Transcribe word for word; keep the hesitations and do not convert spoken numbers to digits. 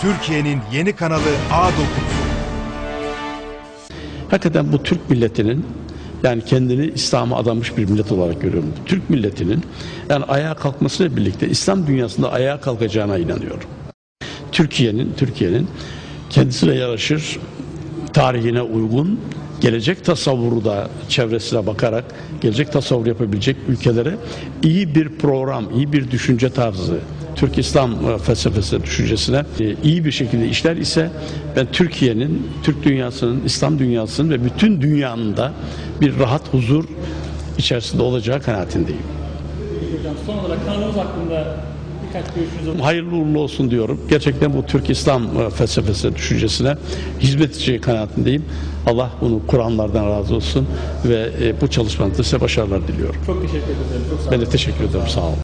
Türkiye'nin yeni kanalı A dokuz. Hakikaten bu Türk milletinin, yani kendini İslam'a adamış bir millet olarak görüyorum. Türk milletinin yani ayağa kalkmasıyla birlikte İslam dünyasında ayağa kalkacağına inanıyorum. Türkiye'nin Türkiye'nin kendisine yaraşır, tarihine uygun, gelecek tasavvuru da çevresine bakarak gelecek tasavvur yapabilecek ülkelere iyi bir program, iyi bir düşünce tarzı, Türk İslam felsefesi düşüncesine iyi bir şekilde işler ise ben Türkiye'nin, Türk dünyasının, İslam dünyasının ve bütün dünyanın da bir rahat huzur içerisinde olacağı kanaatindeyim. Hocam, son olarak kanalımız hakkında birkaç görüşünüz olur. Hayırlı uğurlu olsun diyorum. Gerçekten bu Türk İslam felsefesi düşüncesine hizmet edeceği kanaatindeyim. Allah bunu Kur'anlardan razı olsun ve bu çalışmanızda size başarılar diliyorum. Çok teşekkür ederim. Çok sağ olun. Ben de teşekkür ederim. Sağ olun.